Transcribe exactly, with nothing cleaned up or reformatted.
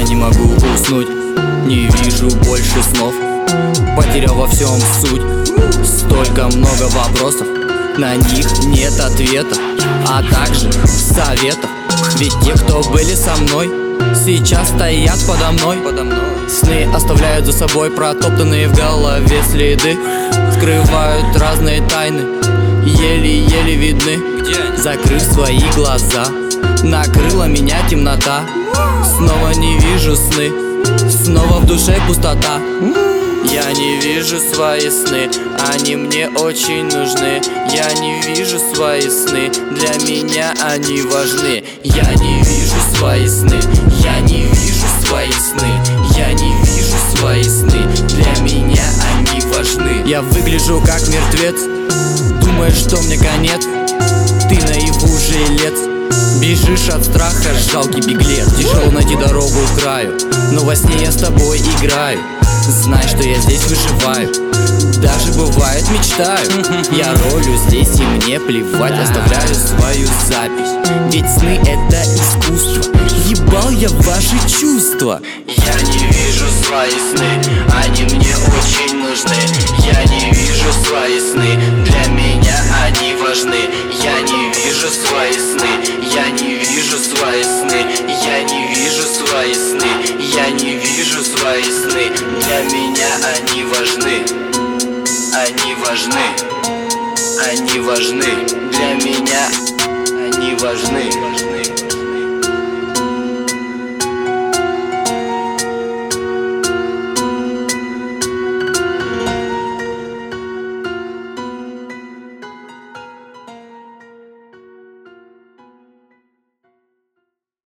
не могу уснуть, не вижу больше снов, потерял во всем суть. Столько много вопросов, на них нет ответов, а также советов. Ведь те, кто были со мной, сейчас стоят подо мной. Сны оставляют за собой протоптанные в голове следы, скрывают разные тайны, еле-еле видны. Закрыв свои глаза, накрыла меня темнота. Снова не вижу сны, снова в душе пустота. Я не вижу свои сны, они мне очень нужны. Я не вижу свои сны, для меня они важны. Я не вижу свои сны, я не вижу свои сны. Я не вижу свои сны, для меня они важны. Я выгляжу как мертвец, думаешь, что мне конец. Ты наяву жилец, бежишь от страха, жалкий беглец. Тяжело найти дорогу к краю, но во сне я с тобой играю. Знай, что я здесь выживаю, даже бывает мечтаю. Я ролю здесь и мне плевать, оставляю свою запись. Ведь сны это искусство, ебал я ваши чувства. Я не вижу свои сны, они мне очень нужны. Я не вижу свои сны, для меня они важны. Я не вижу свои сны, я не вижу свои сны. Я не вижу свои сны, я не вижу свои сны. Для меня они важны, они важны, они важны. Для меня они важны.